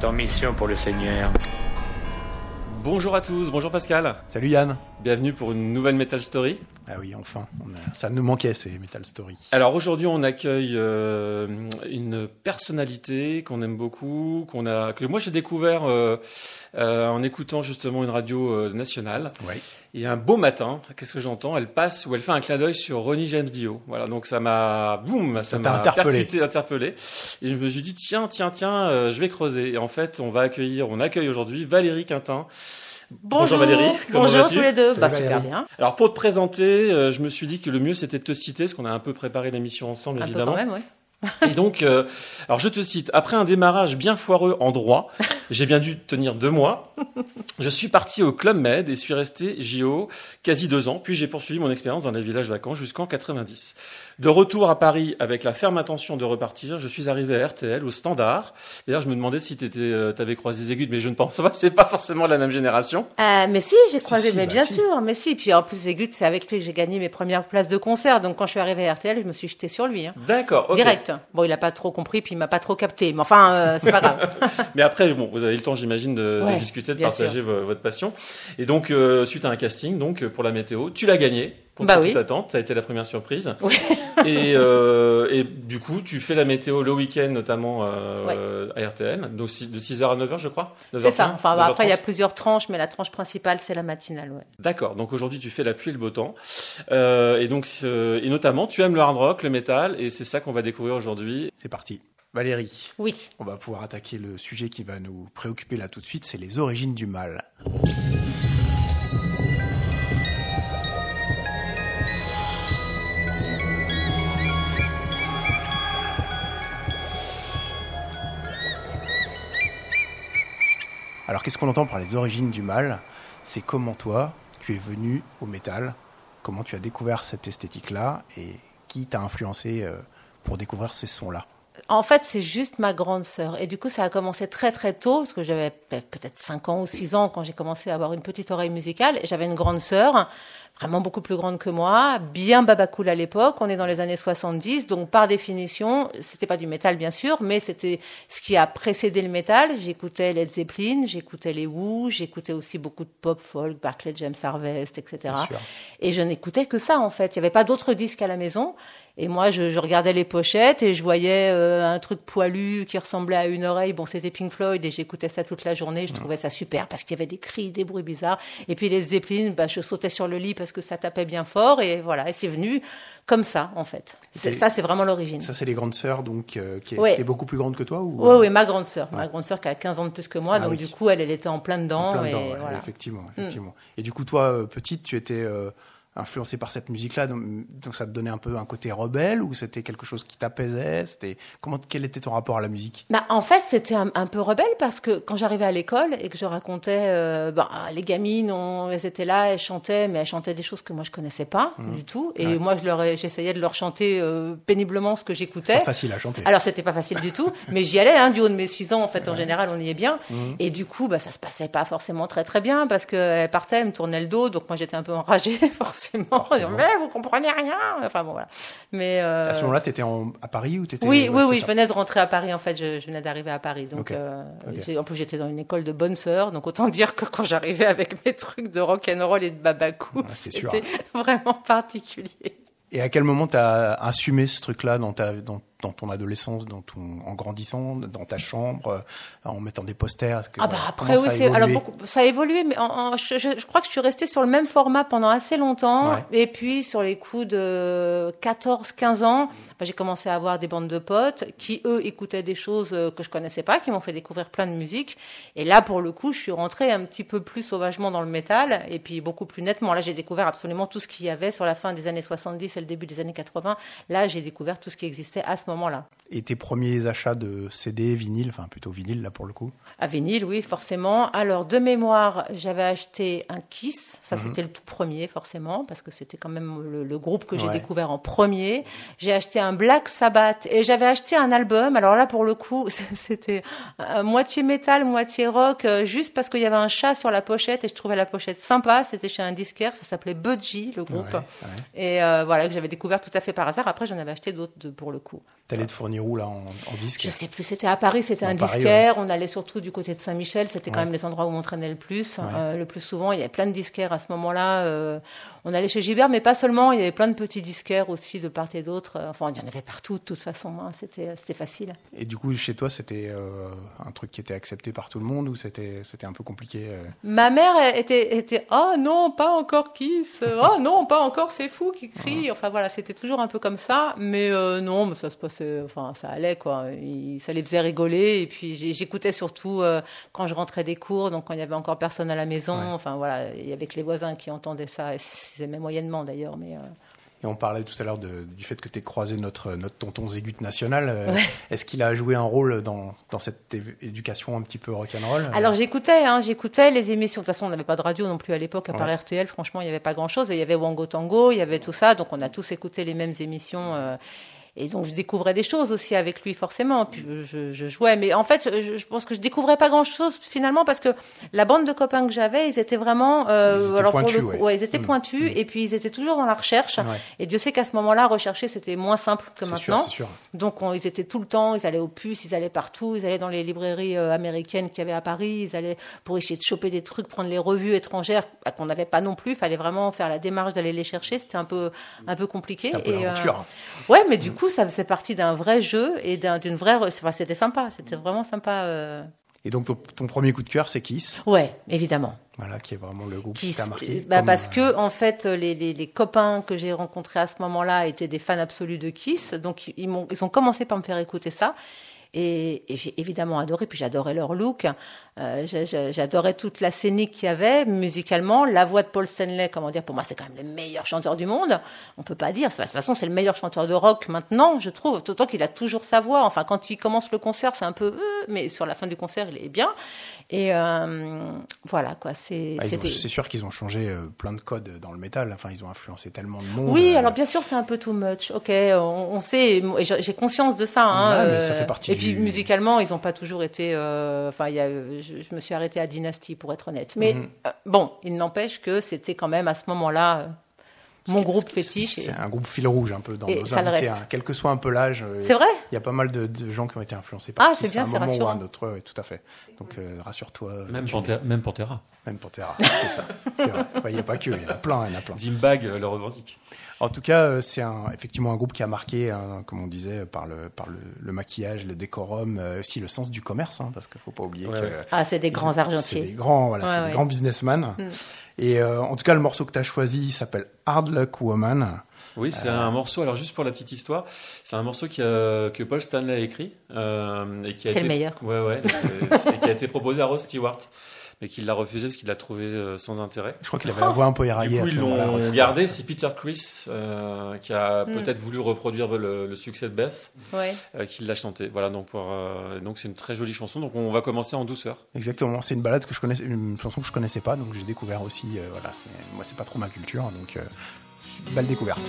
en mission pour le Seigneur. Bonjour à tous, bonjour Pascal. Salut Yann. Bienvenue pour une nouvelle Metal Story. Ah oui, enfin, ça nous manquait ces Metal Story. Alors aujourd'hui, on accueille une personnalité qu'on aime beaucoup, que moi j'ai découvert en écoutant justement une radio nationale. Oui. Et un beau matin, qu'est-ce que j'entends ? Elle passe ou elle fait un clin d'œil sur Ronnie James Dio. Voilà, donc ça m'a interpellé. Et je me suis dit tiens, je vais creuser. Et en fait, on accueille aujourd'hui Valérie Quintin. Bonjour Valérie, comment vas-tu ? Bonjour tous les deux, Valérie. super bien. Alors pour te présenter, je me suis dit que le mieux c'était de te citer, parce qu'on a un peu préparé l'émission ensemble évidemment. Un peu quand même, oui. Et donc, alors je te cite, après un démarrage bien foireux en droit, j'ai bien dû tenir 2 mois, je suis parti au Club Med et suis resté JO quasi 2 ans, puis j'ai poursuivi mon expérience dans les villages vacants jusqu'en 90. De retour à Paris avec la ferme intention de repartir, je suis arrivé à RTL, au Standard. D'ailleurs, je me demandais si t'avais croisé Zégut, mais je ne pense pas, c'est pas forcément la même génération. Mais si, j'ai croisé, Si, mais bah bien si. sûr, mais si. Puis en plus, Zégut, c'est avec lui que j'ai gagné mes premières places de concert. Donc quand je suis arrivée à RTL, je me suis jetée sur lui. D'accord, ok. Direct. Bon, il a pas trop compris, puis il m'a pas trop capté. Mais enfin, c'est pas grave. Mais après, bon, vous avez eu le temps, j'imagine, de Ouais, discuter, de bien partager votre passion. Et donc, suite à un casting, donc pour la météo, tu l'as gagné. Contre Bah toute oui. attente, ça a été la première surprise. Oui. Et du coup, tu fais la météo le week-end, notamment Ouais. à RTL, donc de 6h à 9h, je crois. C'est ça. 9h30, Enfin, bah, après, il y a 9h30. plusieurs tranches, mais la tranche principale, c'est la matinale, ouais. D'accord. Donc aujourd'hui, tu fais la pluie et le beau temps, et donc et notamment, tu aimes le hard rock, le métal, et c'est ça qu'on va découvrir aujourd'hui. C'est parti. Valérie, Oui. on va pouvoir attaquer le sujet qui va nous préoccuper là tout de suite, c'est les origines du mal. Alors qu'est-ce qu'on entend par les origines du mal ? C'est comment toi, tu es venu au métal, comment tu as découvert cette esthétique-là et qui t'a influencé pour découvrir ces sons-là ? En fait, c'est juste ma grande sœur. Et du coup, ça a commencé très très tôt, parce que j'avais peut-être 5 ans ou 6 ans quand j'ai commencé à avoir une petite oreille musicale. Et j'avais une grande sœur, vraiment beaucoup plus grande que moi, bien babacool à l'époque. On est dans les années 70, donc par définition, c'était pas du métal bien sûr, mais c'était ce qui a précédé le métal. J'écoutais Led Zeppelin, j'écoutais les Who, j'écoutais aussi beaucoup de pop, folk, Barclay James Harvest, etc. Bien sûr. Et je n'écoutais que ça en fait. Il n'y avait pas d'autres disques à la maison. Et moi, je regardais les pochettes et je voyais un truc poilu qui ressemblait à une oreille. Bon, c'était Pink Floyd et j'écoutais ça toute la journée. Je trouvais ça super parce qu'il y avait des cris, des bruits bizarres. Et puis les Zeppelin, je sautais sur le lit parce que ça tapait bien fort. Et voilà, et c'est venu comme ça, en fait. Ça, c'est vraiment l'origine. Ça, c'est les grandes sœurs, donc, qui Ouais. étaient beaucoup plus grandes que toi ou... Oui, ma grande sœur. Ouais. Ma grande sœur qui a 15 ans de plus que moi. Ah donc, oui. du coup, elle était en plein dedans. En plein et dedans, ouais, voilà. effectivement. Et du coup, toi, petite, tu étais influencée par cette musique-là, donc ça te donnait un peu un côté rebelle ou c'était quelque chose qui t'apaisait ? Quel était ton rapport à la musique ? En fait, c'était un peu rebelle parce que quand j'arrivais à l'école et que je racontais, les gamines, elles étaient là, elles chantaient, mais elles chantaient des choses que moi je connaissais pas du tout. Et Ouais. moi, j'essayais de leur chanter péniblement ce que j'écoutais. Pas facile à chanter. Alors, c'était pas facile du tout, mais j'y allais, du haut de mes 6 ans, en fait, en général, on y est bien. Et du coup, ça se passait pas forcément très très bien parce qu'elle partait, elle me tournait le dos, donc moi j'étais un peu enragée, forcément. Mais vous comprenez rien. Enfin bon, voilà. Mais À ce moment-là, tu étais à Paris ou t'étais... oui, ouais, c'est je ça. venais de rentrer à Paris, en fait, je venais d'arriver à Paris. Donc, Ok. en plus, j'étais dans une école de bonnes sœurs, donc autant dire que quand j'arrivais avec mes trucs de rock'n'roll et de babacool, Ouais, c'est sûr. c'était vraiment particulier. Et à quel moment t'as assumé ce truc-là dans ton adolescence, en grandissant, dans ta chambre, en mettant des posters ? Après, oui, ça a évolué, mais je crois que je suis restée sur le même format pendant assez longtemps. Ouais. Et puis, sur les coups de 14-15 ans, j'ai commencé à avoir des bandes de potes qui, eux, écoutaient des choses que je connaissais pas, qui m'ont fait découvrir plein de musique. Et là, pour le coup, je suis rentrée un petit peu plus sauvagement dans le métal, et puis beaucoup plus nettement. Là, j'ai découvert absolument tout ce qu'il y avait sur la fin des années 70 et le début des années 80. Là, j'ai découvert tout ce qui existait à ce moment-là. Et tes premiers achats de CD, vinyle, enfin plutôt vinyle là pour le coup ? À vinyle, oui, forcément. Alors, de mémoire, j'avais acheté un Kiss. Ça, c'était le tout premier, forcément, parce que c'était quand même le groupe que j'ai découvert en premier. J'ai acheté un Black Sabbath et j'avais acheté un album. Alors là, pour le coup, c'était moitié métal, moitié rock, juste parce qu'il y avait un chat sur la pochette et je trouvais la pochette sympa. C'était chez un disquaire, ça s'appelait Budgie, le groupe. Ouais. Et voilà, que j'avais découvert tout à fait par hasard. Après, j'en avais acheté d'autres pour le coup. T'allais te fournir où là en disque? Je sais plus, c'était à Paris, c'était un Paris, disquaire. On allait surtout du côté de Saint-Michel, c'était quand Ouais. même les endroits où on traînait le plus. Ouais. Le plus souvent, il y avait plein de disquaires à ce moment-là. On allait chez Gilbert, mais pas seulement, il y avait plein de petits disquaires aussi de part et d'autre. Enfin, il y en avait partout de toute façon, hein. C'était facile. Et du coup, chez toi, c'était un truc qui était accepté par tout le monde ou c'était un peu compliqué Ma mère était oh non, pas encore Kiss, oh non, pas encore C'est Fou qui crie. Enfin voilà, c'était toujours un peu comme ça, mais non, mais ça se passait, enfin ça allait quoi. Ça les faisait rigoler et puis j'écoutais surtout quand je rentrais des cours, donc quand il y avait encore personne à la maison. Ouais. Enfin voilà, il y avait que les voisins qui entendaient ça, et ils aimaient moyennement d'ailleurs, mais. Et on parlait tout à l'heure du fait que tu aies croisé notre tonton Zégut national. Ouais. Est-ce qu'il a joué un rôle dans cette éducation un petit peu rock'n'roll? Alors j'écoutais les émissions. De toute façon, on n'avait pas de radio non plus à l'époque, à part RTL. Franchement, il n'y avait pas grand-chose. Et il y avait Wango Tango, il y avait tout ça. Donc on a tous écouté les mêmes émissions. Et donc je découvrais des choses aussi avec lui forcément. Puis je jouais, mais en fait je pense que je découvrais pas grand-chose finalement parce que la bande de copains que j'avais, ils étaient vraiment, pointus, ils étaient pointus et puis ils étaient toujours dans la recherche. Ouais. Et Dieu sait qu'à ce moment-là, rechercher c'était moins simple que maintenant. C'est sûr. Donc ils étaient tout le temps, ils allaient aux puces, ils allaient partout, ils allaient dans les librairies américaines qu'il y avait à Paris, ils allaient pour essayer de choper des trucs, prendre les revues étrangères qu'on n'avait pas non plus. Il fallait vraiment faire la démarche d'aller les chercher. C'était un peu compliqué. C'était un peu l'aventure. Ouais, mais du coup, ça faisait partie d'un vrai jeu et d'une vraie. Enfin, c'était sympa, c'était vraiment sympa. Et donc ton premier coup de cœur, c'est Kiss, Ouais, évidemment. voilà, qui est vraiment le groupe qui Kiss, t'a marqué. parce que en fait, les copains que j'ai rencontrés à ce moment-là étaient des fans absolus de Kiss, donc ils ont commencé par me faire écouter ça. Et j'ai évidemment adoré, puis j'adorais leur look, j'adorais toute la scénique qu'il y avait, musicalement, la voix de Paul Stanley, comment dire, pour moi c'est quand même le meilleur chanteur du monde, on peut pas dire, de toute façon c'est le meilleur chanteur de rock maintenant, je trouve, d'autant qu'il a toujours sa voix, enfin quand il commence le concert c'est un peu, mais sur la fin du concert il est bien, et voilà quoi, c'est sûr qu'ils ont changé plein de codes dans le métal, enfin ils ont influencé tellement de monde. Oui, alors bien sûr c'est un peu too much, ok, on sait, et j'ai conscience de ça, hein, mais ça fait partie et puis musicalement, ils n'ont pas toujours été. Je me suis arrêtée à Dynasty pour être honnête. Mais bon, il n'empêche que c'était quand même à ce moment-là mon groupe fétiche. C'est un groupe fil rouge un peu dans nos ça le invités, reste. hein, quel que soit un peu l'âge. C'est vrai. Il y a pas mal de gens qui ont été influencés par Kiss c'est bien, à un c'est moment ou à rassurant. un autre, ouais, tout à fait. Donc rassure-toi. Même Pantera. Même Pantera, c'est ça. C'est vrai. Il n'y a pas que, il y en a plein. Dimebag le revendique. En tout cas, c'est effectivement un groupe qui a marqué, comme on disait, par le maquillage, le décorum, aussi le sens du commerce, hein, parce qu'il ne faut pas oublier que... c'est des grands argentiers. C'est des grands, des grands businessmen. Et en tout cas, le morceau que tu as choisi s'appelle Hard Luck Woman. Oui, c'est un morceau, alors juste pour la petite histoire, c'est un morceau que Paul Stanley a écrit. Et qui a c'est le meilleur. Ouais, et qui a été proposé à Rod Stewart. Mais qu'il l'a refusé parce qu'il l'a trouvé sans intérêt. Je crois qu'il avait la voix un peu éraillée. Du coup, à ce ils moment-là, l'ont gardé. C'est Peter Criss qui a peut-être voulu reproduire le succès de Beth, qui l'a chanté. Voilà, donc c'est une très jolie chanson. Donc on va commencer en douceur. Exactement. C'est une balade que je connaissais, une chanson que je connaissais pas, donc j'ai découvert aussi. Moi, c'est pas trop ma culture, donc belle découverte.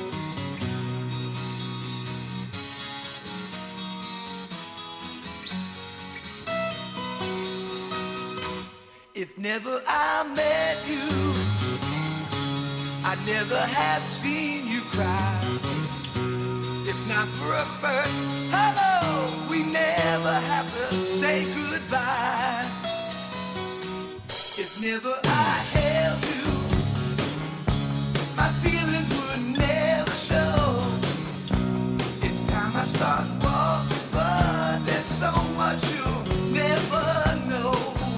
If never I met you, I'd never have seen you cry. If not for a first hello, we never have to say goodbye. If never I held you, my feelings would never show. It's time I start walking, but there's so much you'll never know.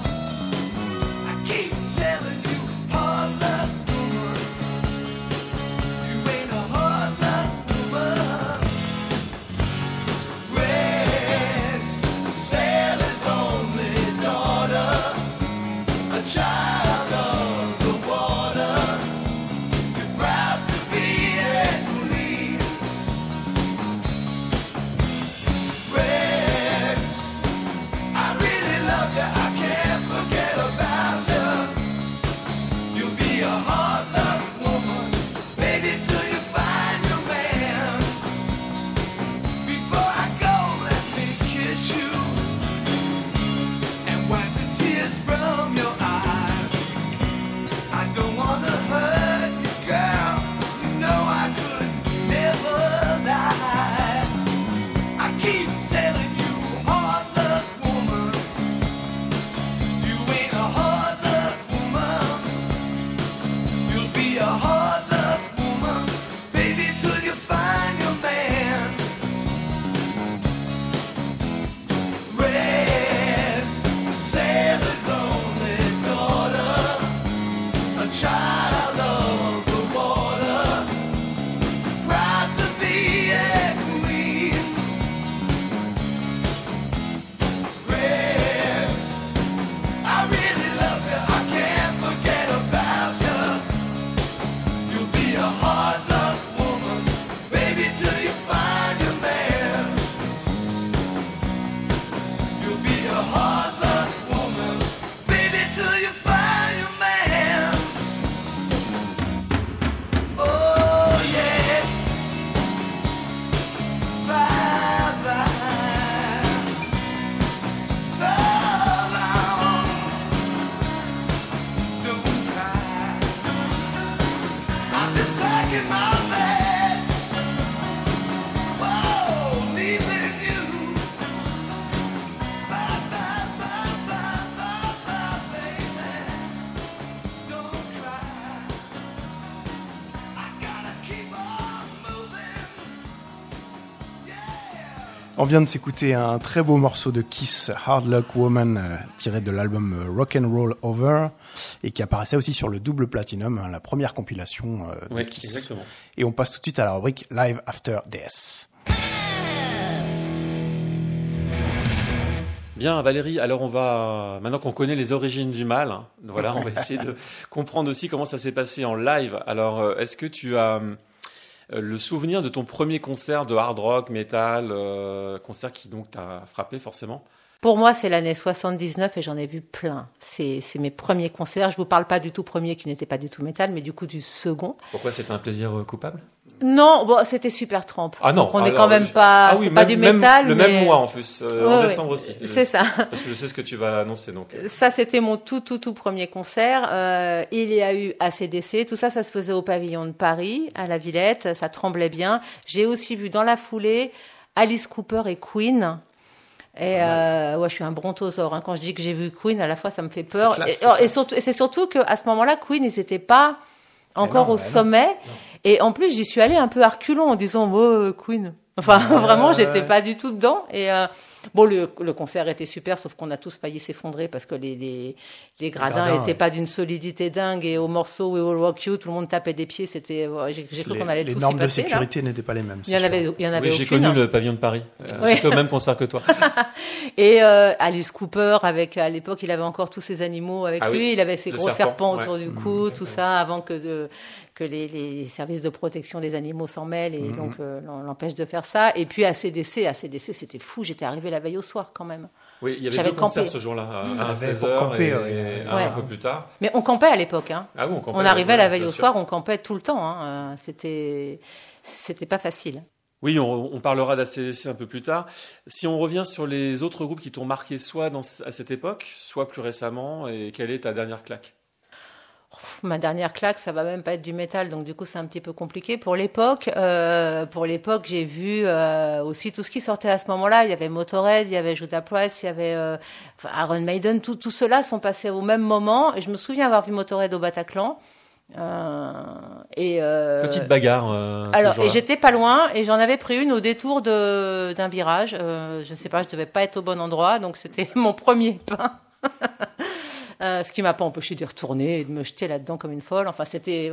Keep telling you hard luck woman, you ain't a hard luck woman. Red, Sally's only daughter, a child of making my bed. Whoa, leaving you. Bye, bye, bye, bye, bye, bye, baby. Don't cry. I gotta keep on moving. Yeah. On vient de s'écouter un très beau morceau de Kiss, Hard Luck Woman, tiré de l'album Rock and Roll Over, et qui apparaissait aussi sur le double platinum, la première compilation de Oui, Kiss. exactement. Et on passe tout de suite à la rubrique Live After Death. Bien, Valérie, alors on va, maintenant qu'on connaît les origines du mal, hein, voilà, on va essayer de comprendre aussi comment ça s'est passé en live. Alors, est-ce que tu as le souvenir de ton premier concert de hard rock, metal, concert qui donc t'a frappé forcément? Pour moi, c'est l'année 79 et j'en ai vu plein. C'est mes premiers concerts. Je vous parle pas du tout premier qui n'était pas du tout métal, mais du coup du second. Pourquoi c'était un plaisir coupable? Non, bon, c'était Supertramp. Ah non, donc on n'est alors, quand même pas, ah oui, c'est pas du métal, le mais même mois en plus, en décembre aussi. c'est ça. Parce que je sais ce que tu vas annoncer donc. Ça, c'était mon tout premier concert. Il y a eu AC/DC. Tout ça, ça se faisait au pavillon de Paris, à la Villette. Ça tremblait bien. J'ai aussi vu dans la foulée Alice Cooper et Queen. Et ouais, je suis un brontosaure. Hein. Quand je dis que j'ai vu Queen, à la fois, ça me fait peur. Et c'est surtout qu'à ce moment-là, Queen, ils n'étaient pas encore au sommet. Non. Et en plus, j'y suis allée un peu à reculons en disant oh, Queen. Enfin, vraiment, j'étais pas du tout dedans. Et bon, le concert était super, sauf qu'on a tous failli s'effondrer parce que les gradins étaient pas d'une solidité dingue. Et au morceau We Will Rock You, tout le monde tapait des pieds. C'était, j'ai cru qu'on allait tous y passer. Les normes de sécurité n'étaient pas les mêmes. Il y en avait oui, j'ai connu le pavillon de Paris. J'étais au même concert que toi. Et Alice Cooper, à l'époque, il avait encore tous ses animaux avec lui. Oui, il avait ses gros serpents ouais. autour du cou, tout ça, avant que les services de protection des animaux s'en mêlent et donc l'empêchent de faire ça. Et puis AC/DC, c'était fou. J'étais arrivée la veille au soir quand même. Oui, il y avait deux concerts ce jour-là, à 16h et un peu plus tard. Mais on campait à l'époque. Hein. Ah bon, on arrivait la veille au soir, on campait tout le temps. Hein. C'était pas facile. Oui, on parlera d'ACDC un peu plus tard. Si on revient sur les autres groupes qui t'ont marqué soit à cette époque, soit plus récemment, et quelle est ta dernière claque? Ma dernière claque, ça va même pas être du métal, donc du coup c'est un petit peu compliqué. Pour l'époque, j'ai vu aussi tout ce qui sortait à ce moment-là. Il y avait Motorhead, il y avait Judas Priest, il y avait Iron Maiden. Tout ceux-là sont passés au même moment. Et je me souviens avoir vu Motorhead au Bataclan. Petite bagarre. Alors, et j'étais pas loin, et j'en avais pris une au détour d'un virage. Je sais pas, je devais pas être au bon endroit, donc c'était mon premier pain. Ce qui m'a pas empêché d'y retourner et de me jeter là-dedans comme une folle. Enfin, c'était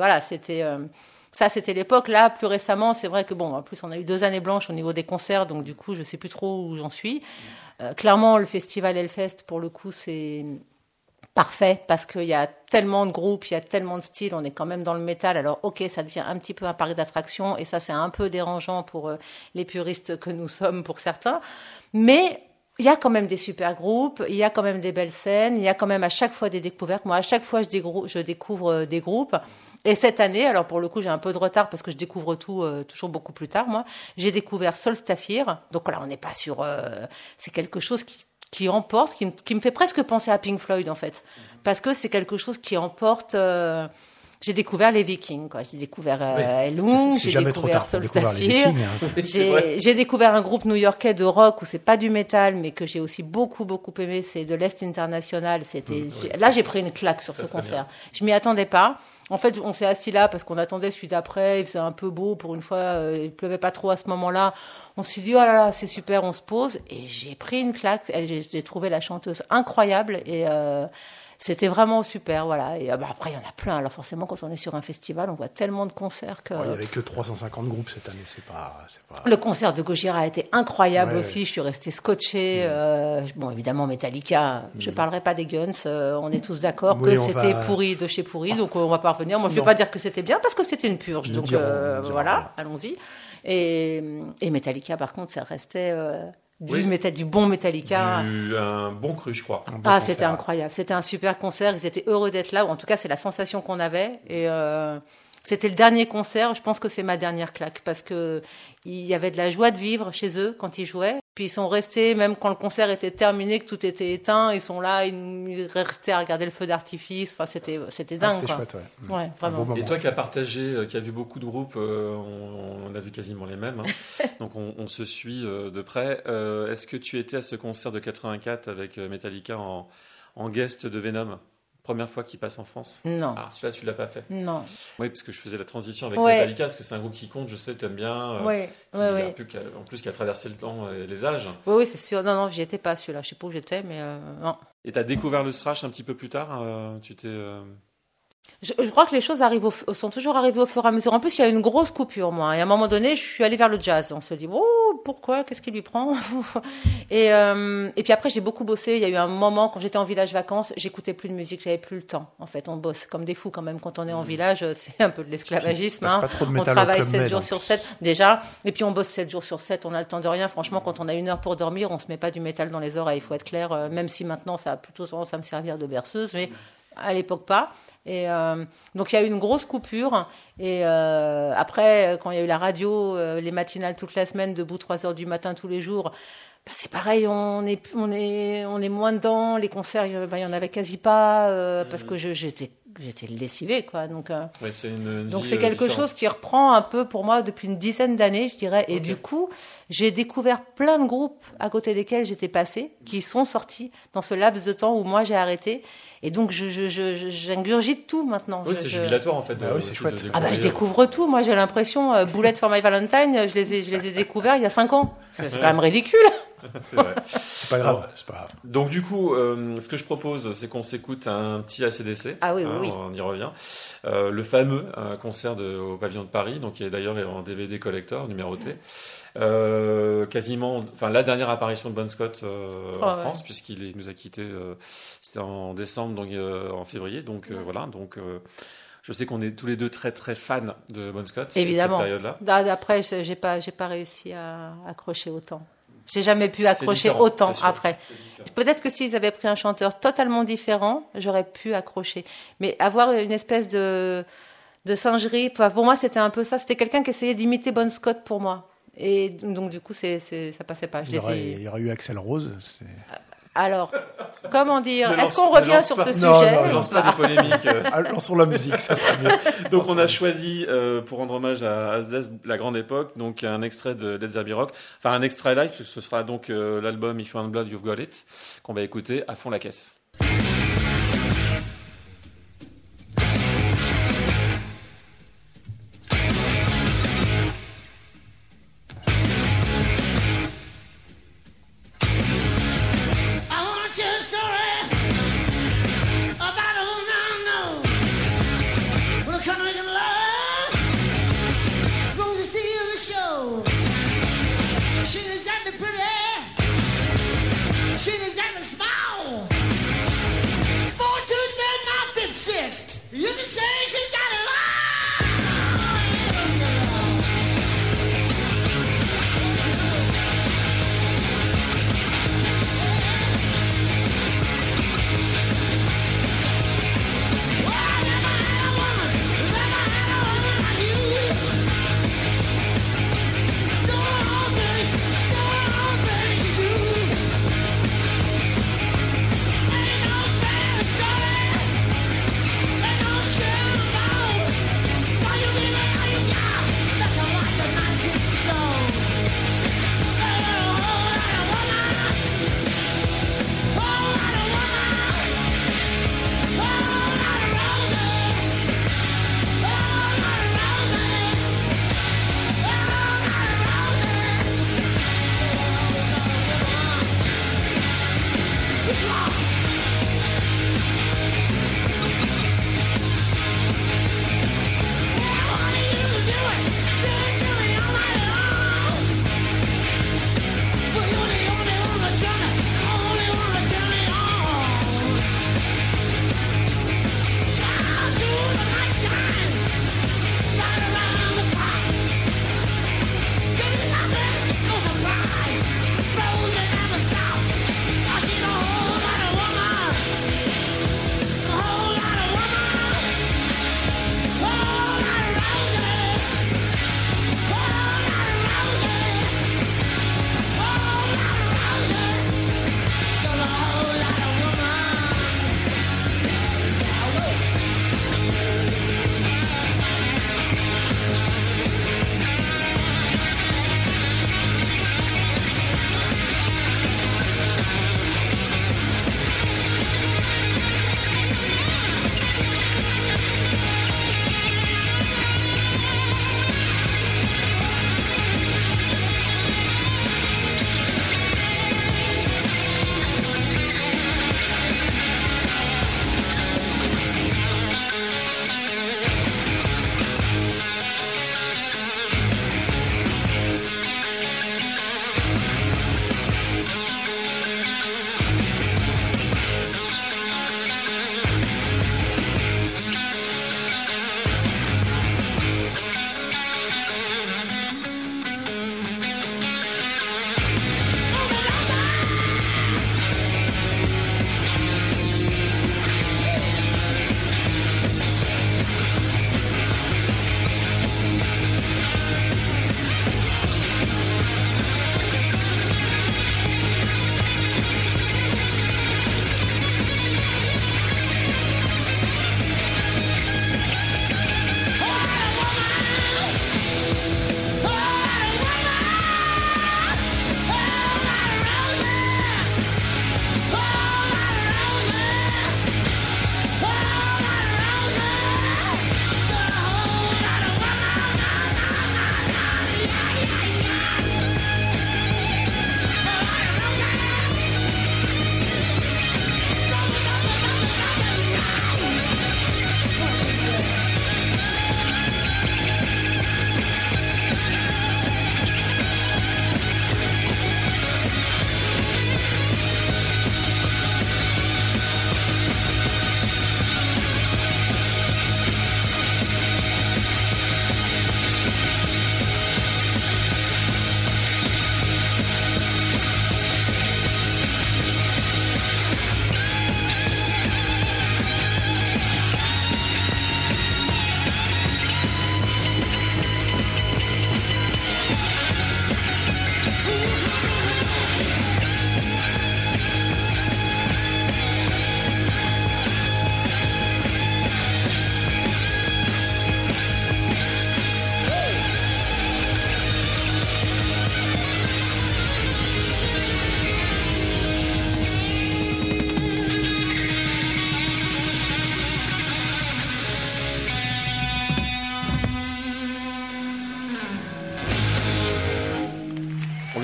l'époque. Là, plus récemment, c'est vrai que bon, en plus, on a eu 2 années blanches au niveau des concerts, donc du coup, je sais plus trop où j'en suis. Clairement, le festival Hellfest, pour le coup, c'est parfait parce qu'il y a tellement de groupes, il y a tellement de styles, on est quand même dans le métal. Alors, ok, ça devient un petit peu un parc d'attractions et ça, c'est un peu dérangeant pour les puristes que nous sommes, pour certains. Mais il y a quand même des super groupes, il y a quand même des belles scènes, il y a quand même à chaque fois des découvertes. Moi, à chaque fois, je découvre des groupes. Et cette année, alors pour le coup, j'ai un peu de retard parce que je découvre tout toujours beaucoup plus tard, moi. J'ai découvert Solstafir. Donc voilà, on n'est pas sur... c'est quelque chose qui emporte, qui me fait presque penser à Pink Floyd, en fait. Parce que c'est quelque chose qui emporte... J'ai découvert les Vikings, quoi. J'ai découvert Elung, j'ai découvert Solstafir. J'ai découvert un groupe new-yorkais de rock où c'est pas du métal, mais que j'ai aussi beaucoup aimé. C'est de l'Est International. Là, j'ai pris une claque sur ce concert. Je m'y attendais pas. En fait, on s'est assis là parce qu'on attendait celui d'après. Il faisait un peu beau pour une fois. Il pleuvait pas trop à ce moment-là. On s'est dit, oh là là, c'est super, on se pose. Et j'ai pris une claque. J'ai trouvé la chanteuse incroyable et c'était vraiment super, voilà. Et après, il y en a plein. Alors forcément, quand on est sur un festival, on voit tellement de concerts que... Il n'y avait que 350 groupes cette année, c'est pas... Le concert de Gojira a été incroyable aussi. Je suis restée scotchée. Bon, évidemment, Metallica, je ne parlerai pas des Guns. On est tous d'accord que c'était pourri de chez pourri, donc on ne va pas revenir. Moi, je ne vais pas dire que c'était bien, parce que c'était une purge. Donc voilà, allons-y. Et Metallica, par contre, ça restait... du bon Metallica. Un bon cru, je crois. C'était incroyable. C'était un super concert. Ils étaient heureux d'être là. Ou en tout cas, c'est la sensation qu'on avait. Et c'était le dernier concert. Je pense que c'est ma dernière claque parce que il y avait de la joie de vivre chez eux quand ils jouaient. Puis ils sont restés, même quand le concert était terminé, que tout était éteint, ils sont là, ils restaient à regarder le feu d'artifice. Enfin, c'était dingue. C'était quoi. chouette, ouais. Ouais, Un vraiment. beau moment. Et toi qui as partagé, qui as vu beaucoup de groupes, on a vu quasiment les mêmes, hein. Donc on se suit de près. Est-ce que tu étais à ce concert de 84 avec Metallica en guest de Venom? Première fois qu'il passe en France? Non. Ah, celui-là, tu l'as pas fait? Non. Oui, parce que je faisais la transition avec Ouais. Metallica, parce que c'est un groupe qui compte, je sais, tu aimes bien. Oui, Qui oui, a oui. en plus, qui a traversé le temps et les âges. Oui, oui, c'est sûr. Non, j'y étais pas, celui-là. Je sais pas où j'étais, mais non. Et tu as découvert le thrash un petit peu plus tard. Tu t'es. Je crois que les choses sont toujours arrivées au fur et à mesure. En plus, il y a eu une grosse coupure, moi. Et à un moment donné, je suis allée vers le jazz. On se dit, oh, pourquoi? Qu'est-ce qui lui prend? Et puis après, j'ai beaucoup bossé. Il y a eu un moment, quand j'étais en village vacances, j'écoutais plus de musique, j'avais plus le temps. En fait, on bosse comme des fous quand même quand on est en village. C'est un peu de l'esclavagisme. Il se passe pas trop de On métal au travaille Club 7 Med, jours en sur plus. 7 déjà. Et puis on bosse 7 jours sur 7. On a le temps de rien. Franchement, quand on a 1 heure pour dormir, on se met pas du métal dans les oreilles. Il faut être clair. Même si maintenant, ça a plutôt tendance à me servir de berceuse. Mais à l'époque pas. Et donc il y a eu une grosse coupure. Et après, quand il y a eu la radio, les matinales toute la semaine, debout 3 heures du matin tous les jours, bah, c'est pareil, on est moins dedans. Les concerts, il y en avait quasi pas parce que j'étais lessivée, quoi. Donc Ouais, c'est une donc vie, c'est quelque différente. chose qui reprend un peu pour moi depuis une dizaine d'années, je dirais. Et Ok. du coup, j'ai découvert plein de groupes à côté desquels j'étais passée, qui sont sortis dans ce laps de temps où moi j'ai arrêté. Et donc j'ingurgite tout maintenant. Oui, c'est jubilatoire en fait. Ah oui, c'est chouette. Ah bah je découvre tout. Moi j'ai l'impression, Bullet for My Valentine, je les ai découverts il y a 5 ans. C'est quand même ridicule. C'est vrai. C'est pas grave, c'est pas grave. Donc du coup, ce que je propose, c'est qu'on s'écoute un petit AC/DC. Ah oui, hein, oui. On y revient. Le fameux concert au Pavillon de Paris, donc qui est d'ailleurs en DVD collector, numéroté. Quasiment, enfin la dernière apparition de Bon Scott en ouais. France, puisqu'il nous a quittés. C'était en décembre, donc en février. Donc voilà. Donc je sais qu'on est tous les deux très très fans de Bon Scott. et de Évidemment. cette période-là. Après, j'ai pas réussi à accrocher autant. J'ai jamais pu C'est accrocher différent, autant c'est sûr. après. C'est différent. Peut-être que s'ils avaient pris un chanteur totalement différent, j'aurais pu accrocher. Mais avoir une espèce de singerie, enfin, pour moi, c'était un peu ça. C'était quelqu'un qui essayait d'imiter Bon Scott pour moi. Et donc, du coup, ça passait pas. Il y aurait eu Axl Rose. Alors, comment dire? Ne Est-ce qu'on lance- ne revient lance sur pas- ce Non, sujet? non, Ne ne lance pas des polémiques. Ah, lançons la musique, ça serait mieux. Donc Lançons on la a musique. choisi pour rendre hommage à Asdès, la grande époque, donc un extrait de Led Zeppelin Rock, enfin un extrait live, ce sera donc l'album If You Want Blood You've Got It, qu'on va écouter à fond la caisse. I want to tell a story about a woman I know. When I come to making love, Rosie steals the show. She ain't exactly pretty, she ain't exactly small,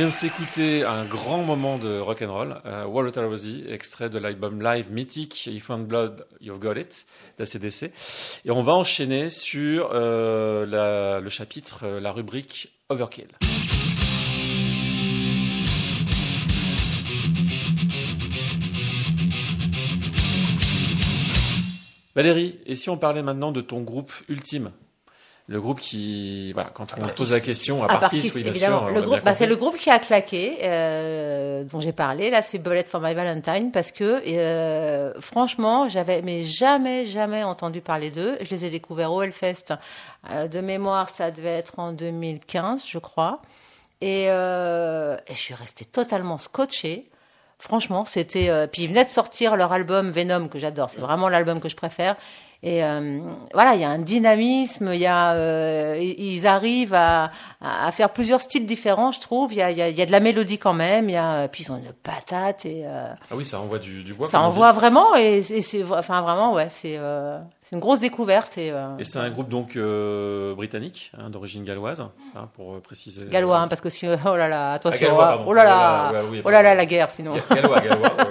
vient de s'écouter un grand moment de rock'n'roll, Walter Rosie, extrait de l'album live mythique If You Want Blood, You've Got It, d'ACDC. Et on va enchaîner sur le chapitre, la rubrique Overkill. Valérie, et si on parlait maintenant de ton groupe ultime ? Le groupe qui, voilà, quand on pose la question, à part Kiss, oui, bien évidemment. sûr. Le groupe, c'est le groupe qui a claqué, dont j'ai parlé. Là, c'est Bullet for My Valentine, parce que, franchement, j'avais jamais entendu parler d'eux. Je les ai découverts au Hellfest. De mémoire, ça devait être en 2015, je crois. Et je suis restée totalement scotchée. Franchement, c'était. Puis ils venaient de sortir leur album Venom, que j'adore. C'est vraiment l'album que je préfère. Et voilà, il y a un dynamisme, ils arrivent à faire plusieurs styles différents, je trouve. Il y a de la mélodie quand même. Puis ils ont une patate et. Ah oui, ça envoie du bois. Ça envoie vraiment et c'est vraiment ouais, c'est une grosse découverte et c'est un groupe donc britannique, d'origine galloise, pour préciser. Gallois, parce que si oh là là, attention, gallois, pardon. oh là là, oui, oh là là, la guerre sinon. Gallois,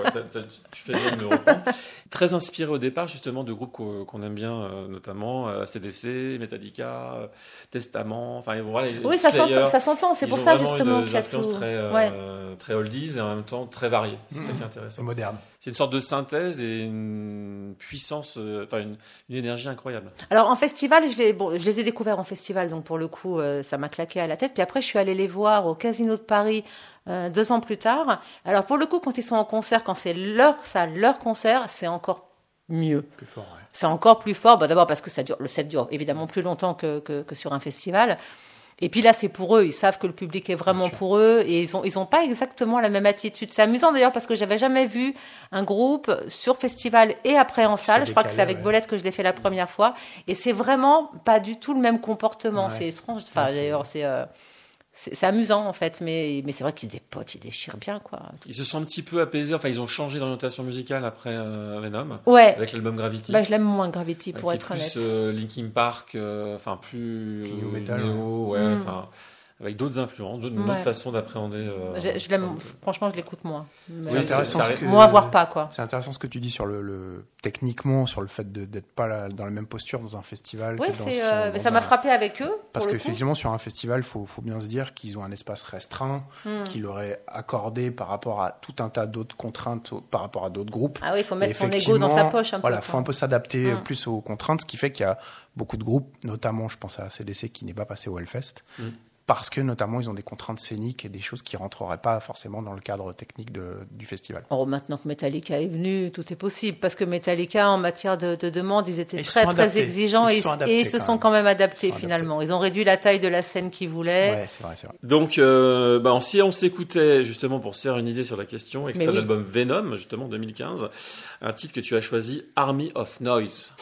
tu fais bien de me reprendre. Très inspiré au départ justement de groupes qu'on aime bien, notamment AC/DC, Metallica, Testament. Enfin voilà. Oui, ça s'entend. C'est pour ça justement qu'il y a tout. Très oldies et en même temps très variées. C'est ça qui est intéressant. Moderne. C'est une sorte de synthèse et une puissance, une énergie incroyable. Alors en festival, je les ai découverts en festival, donc pour le coup, ça m'a claqué à la tête. Puis après, je suis allée les voir au Casino de Paris 2 ans plus tard. Alors pour le coup, quand ils sont en concert, quand c'est leur salle, leur concert, c'est encore mieux. Plus fort, ouais. C'est encore plus fort. D'abord parce que le set dure évidemment plus longtemps que sur un festival. Et puis là, c'est pour eux. Ils savent que le public est vraiment pour eux. Et ils ont pas exactement la même attitude. C'est amusant d'ailleurs parce que j'avais jamais vu un groupe sur festival et après en salle. Je crois que c'est avec Bolette que je l'ai fait la première fois. Et c'est vraiment pas du tout le même comportement. Ouais. C'est étrange. Enfin, d'ailleurs, c'est amusant en fait, mais c'est vrai qu'ils déchirent bien quoi. Ils se sont un petit peu apaisés, enfin ils ont changé d'orientation musicale après Venom, avec l'album Gravity. Je l'aime moins Gravity pour être honnête. Plus Linkin Park, plus new metal, avec d'autres influences, une autre façon d'appréhender. Je l'aime, franchement je l'écoute moins. C'est intéressant moins voire pas quoi. C'est intéressant ce que tu dis sur le techniquement sur le fait d'être pas dans la même posture dans un festival. Oui, ça m'a frappé avec eux. Parce qu'effectivement sur un festival, faut bien se dire qu'ils ont un espace restreint, qu'ils leur est accordé par rapport à tout un tas d'autres contraintes, par rapport à d'autres groupes. Ah oui, il faut mettre son ego dans sa poche un peu. Voilà, faut un peu s'adapter plus aux contraintes, ce qui fait qu'il y a beaucoup de groupes, notamment je pense à AC/DC qui n'est pas passé au Hellfest. Parce que notamment ils ont des contraintes scéniques et des choses qui rentreraient pas forcément dans le cadre technique du festival. Alors maintenant que Metallica est venu, tout est possible parce que Metallica en matière de demande, ils étaient très exigeants et ils se sont quand même adaptés finalement. Ils ont réduit la taille de la scène qu'ils voulaient. Ouais, c'est vrai. Donc si on s'écoutait justement pour se faire une idée sur la question, extrait de l'album Venom justement 2015, un titre que tu as choisi, Army of Noise.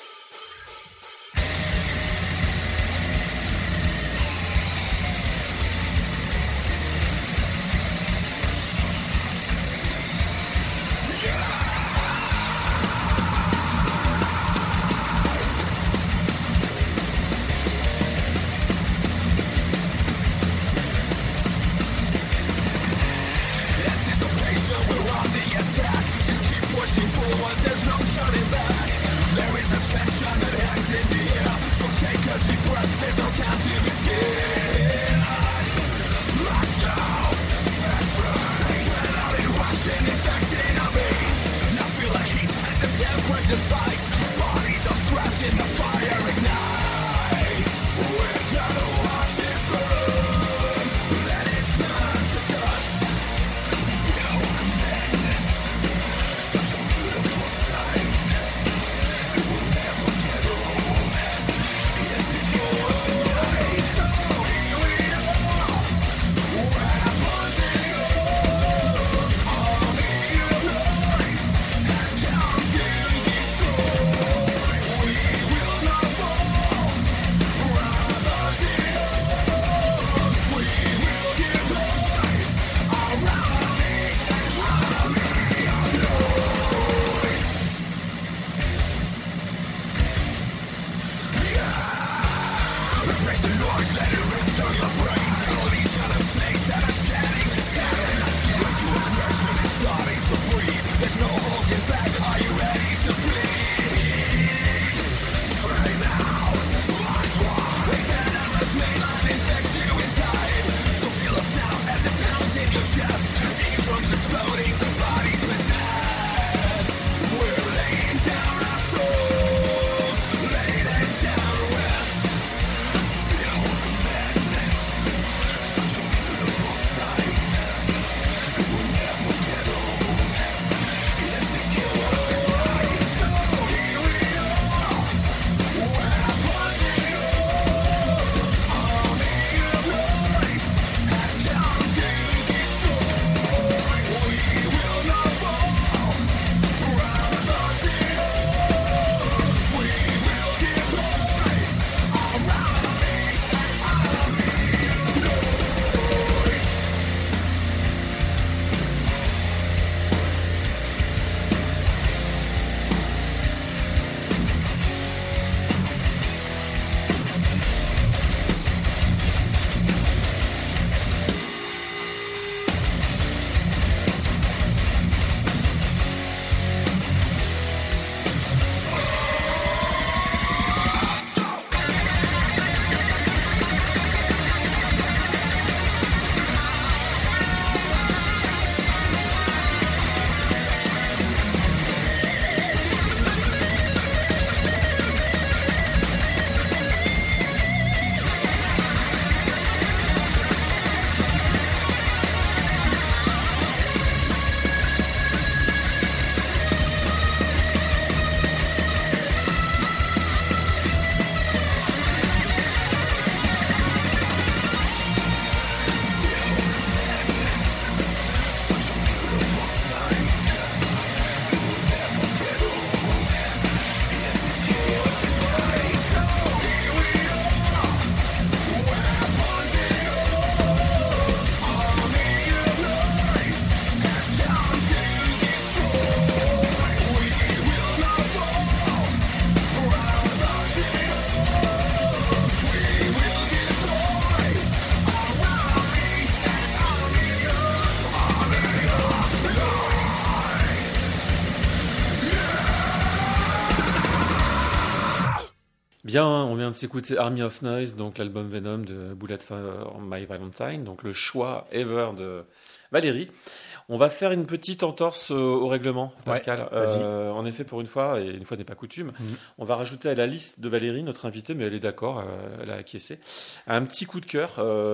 Bien, on vient de s'écouter Army of Noise, donc l'album Venom de Bullet for My Valentine, donc le choix ever de Valérie. On va faire une petite entorse au règlement, Pascal. vas-y. En effet, pour une fois, et une fois n'est pas coutume, on va rajouter à la liste de Valérie, notre invitée, mais elle est d'accord, elle a acquiescé, un petit coup de cœur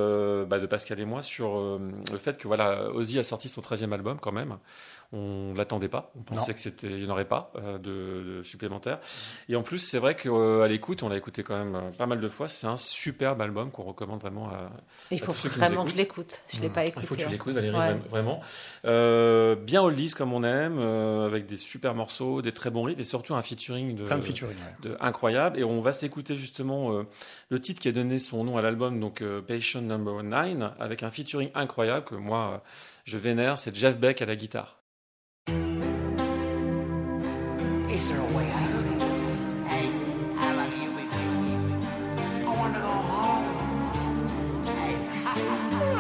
de Pascal et moi sur le fait que voilà, Ozzy a sorti son 13e album quand même. On ne l'attendait pas, on pensait qu'il n'y en aurait pas de supplémentaire. Et en plus, c'est vrai qu'à l'écoute, on l'a écouté quand même pas mal de fois, c'est un superbe album qu'on recommande vraiment à Il faut tous ceux qui vraiment nous que je l'écoute. Je ne l'ai pas écouté. Il faut que tu hein. l'écoutes, Valérie, Ouais. vraiment. Bien oldies comme on aime, avec des super morceaux, des très bons riffs et surtout un featuring Plein de featuring. incroyable. Et on va s'écouter justement le titre qui a donné son nom à l'album, donc Patient Number 9, avec un featuring incroyable que moi je vénère, c'est Jeff Beck à la guitare. Is there a way out of it? Hey, how long you been here? I want to go home. Hey,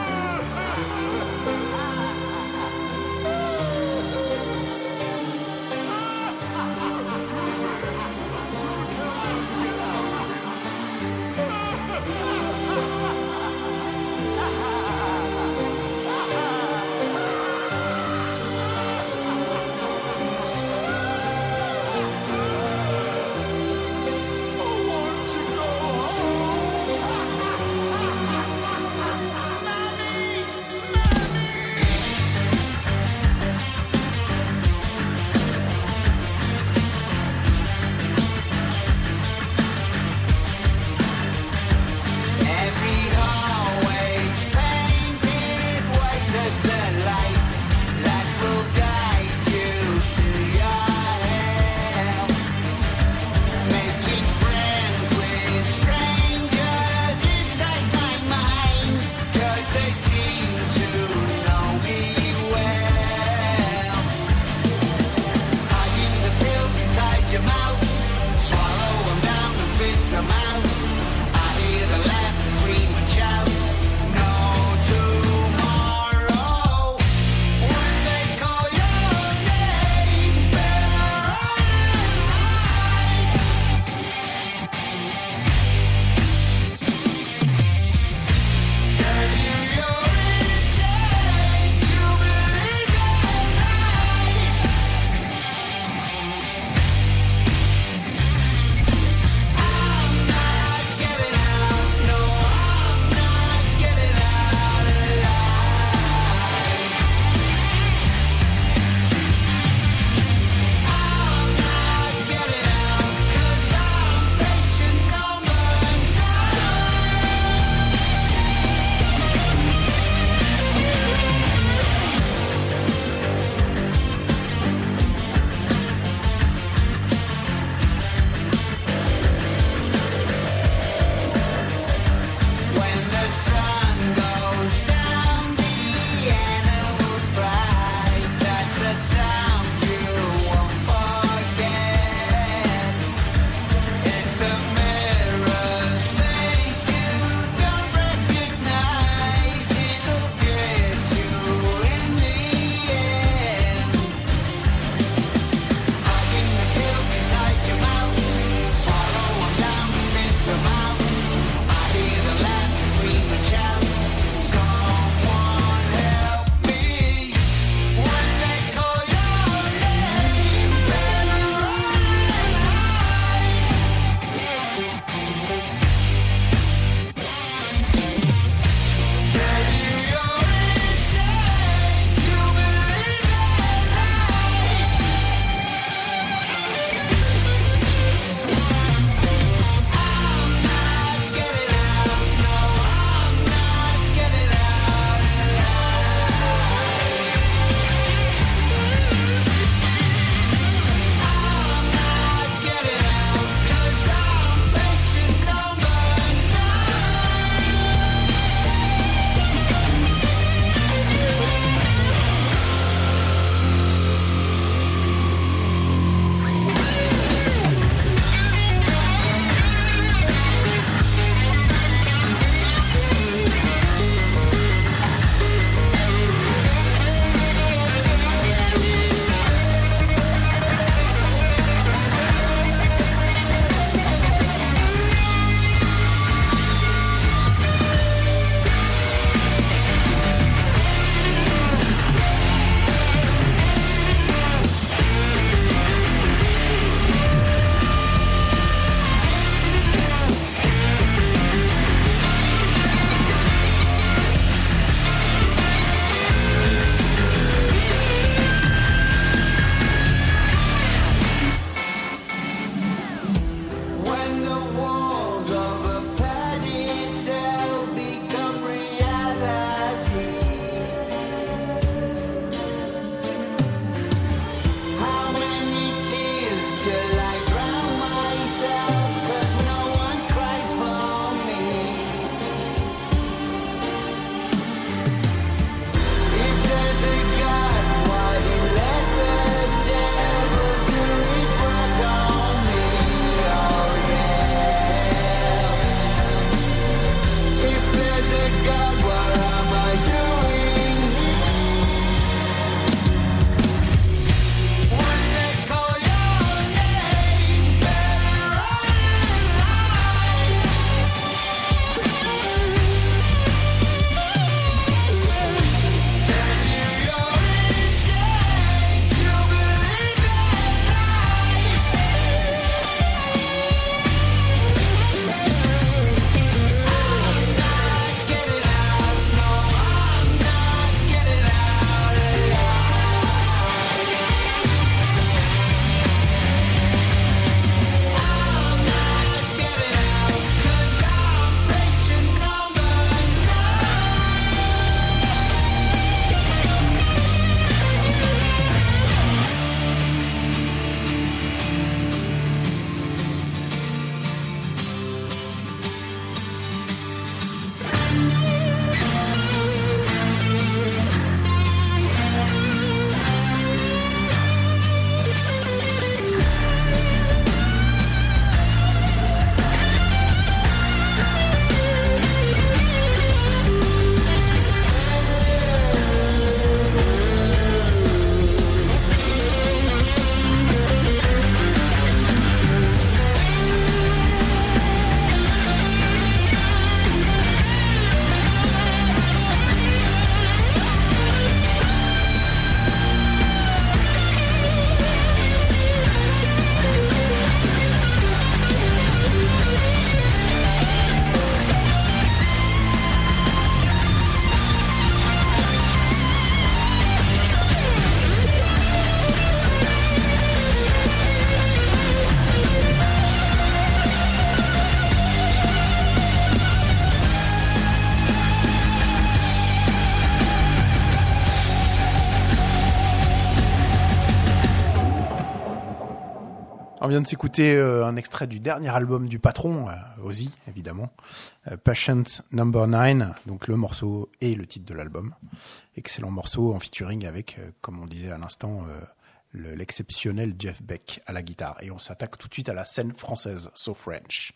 On vient de s'écouter un extrait du dernier album du patron, Ozzy, évidemment. Patient Number 9, donc le morceau et le titre de l'album. Excellent morceau en featuring avec, comme on disait à l'instant, l'exceptionnel Jeff Beck à la guitare. Et on s'attaque tout de suite à la scène française, So French.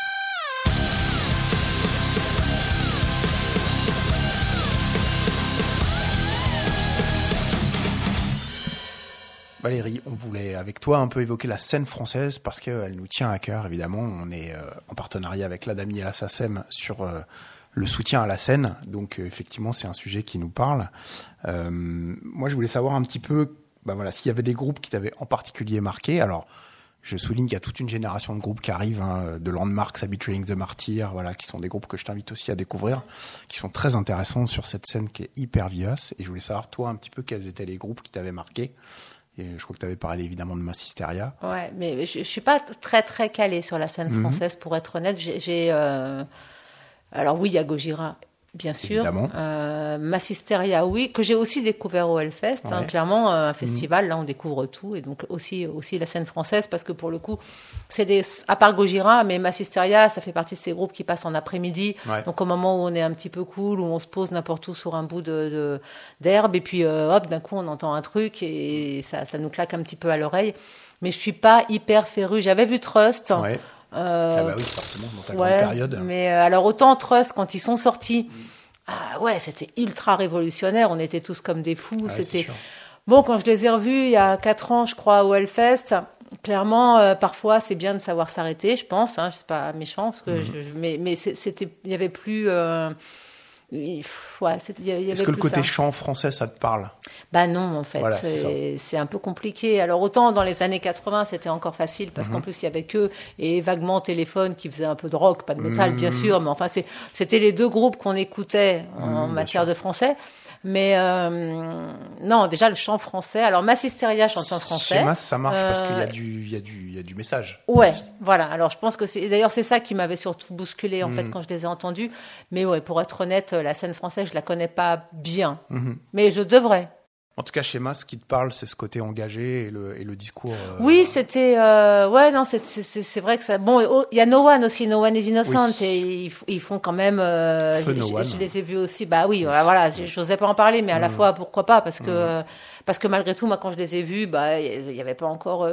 Valérie, on voulait avec toi un peu évoquer la scène française parce qu'elle nous tient à cœur, évidemment. On est en partenariat avec l'ADAMI et la SACEM sur le soutien à la scène. Donc, effectivement, c'est un sujet qui nous parle. Moi, je voulais savoir un petit peu s'il y avait des groupes qui t'avaient en particulier marqué. Alors, je souligne qu'il y a toute une génération de groupes qui arrivent, de Landmark, Sabbath, The Martyrs, qui sont des groupes que je t'invite aussi à découvrir, qui sont très intéressants sur cette scène qui est hyper vivace. Et je voulais savoir, toi, un petit peu, quels étaient les groupes qui t'avaient marqué. Et je crois que tu avais parlé évidemment de Massisteria. Ouais, mais je suis pas très très calée sur la scène française, pour être honnête. Alors oui, il y a Gojira, bien sûr. Évidemment. Massisteria, oui, que j'ai aussi découvert au Hellfest. Ouais. Clairement, un festival, là, on découvre tout. Et donc aussi la scène française, parce que pour le coup, à part Gojira, mais Massisteria, ça fait partie de ces groupes qui passent en après-midi. Ouais. Donc au moment où on est un petit peu cool, où on se pose n'importe où sur un bout d'herbe, et puis hop, d'un coup, on entend un truc et ça nous claque un petit peu à l'oreille. Mais je suis pas hyper férue. J'avais vu Trust. Ouais. Oui, forcément, dans ta grande Ouais, période. mais alors autant Trust, quand ils sont sortis, c'était ultra révolutionnaire. On était tous comme des fous. Ouais, c'est C'était sûr. bon quand je les ai revus il y a 4 ans, je crois, au Hellfest. Clairement, parfois c'est bien de savoir s'arrêter, je pense. C'est pas méchant parce que mais c'était, il y avait plus. Il y avait Est-ce que le plus côté ça. chant français, ça te parle? Bah non, en fait, Voilà, c'est c'est un peu compliqué. Alors autant dans les années 80, c'était encore facile parce qu'en plus il y avait que et vaguement Téléphone qui faisait un peu de rock, pas de métal bien sûr, mais enfin c'était les deux groupes qu'on écoutait en matière de français. Mais non, déjà le chant français. Alors Massisteria chante en français. Chez Mass, ça marche parce qu'il y a du message. Ouais, voilà. Alors je pense que c'est ça qui m'avait surtout bousculé en fait quand je les ai entendus. Mais ouais, pour être honnête, la scène française, je la connais pas bien. Mais je devrais. En tout cas, chez Mass, ce qui te parle, c'est ce côté engagé et le discours. Oui, c'était c'est vrai que ça. Bon, il y a No One aussi, No One is Innocent, Oui. et ils font quand même. Feu No One. Je les ai vus aussi. Bah oui, voilà. J'osais pas en parler, mais à la fois pourquoi pas, parce que malgré tout, moi quand je les ai vus, il y avait pas encore